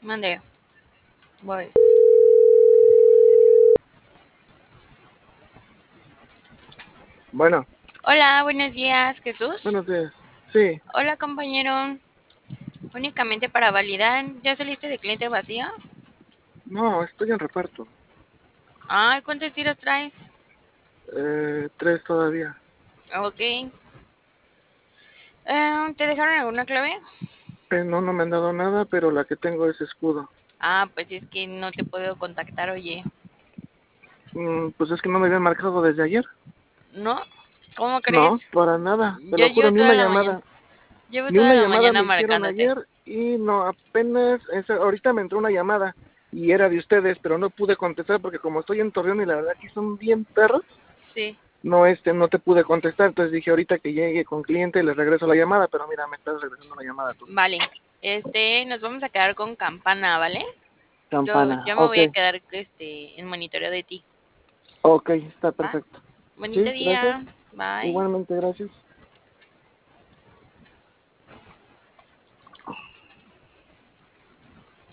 Mande. Voy. Bueno, Hola, buenos días, Jesús. buenos días. Sí, Hola, compañero. Únicamente para validar, ¿ya saliste de cliente vacío? no, estoy en reparto. Ay, ¿cuántos tiros traes? Tres todavía. Ok. ¿Te dejaron alguna clave? No, no me han dado nada, pero la que tengo es escudo. Ah, pues es que no te puedo contactar, oye. Pues es que no me habían marcado desde ayer. ¿No? ¿Cómo No, crees? para nada, te Yo lo juro, llevo ni toda una la mañana. llamada. Llevo Ni toda una la llamada mañana me hicieron marcándote. ayer y no, apenas, ahorita me entró una llamada y era de ustedes, pero no pude contestar porque como estoy en Torreón y la verdad que son bien perros, Sí. no, no te pude contestar. Entonces dije ahorita que llegue con cliente les regreso la llamada, pero mira, me estás regresando la llamada tú. Vale. Nos vamos a quedar con campana, ¿vale? Campana, Yo me ok. voy a quedar, en monitoreo de ti. Ok, está ¿Va? perfecto. Bonito Sí, gracias. día. Bye. Igualmente, gracias.